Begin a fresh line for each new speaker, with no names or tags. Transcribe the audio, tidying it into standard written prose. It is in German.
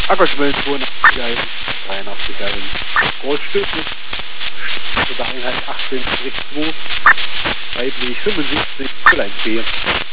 Ackerschwellen 82 ein, 83 ein. Großstücken. Oder Einheit 18-2. Weiblich 75, Fräulein B.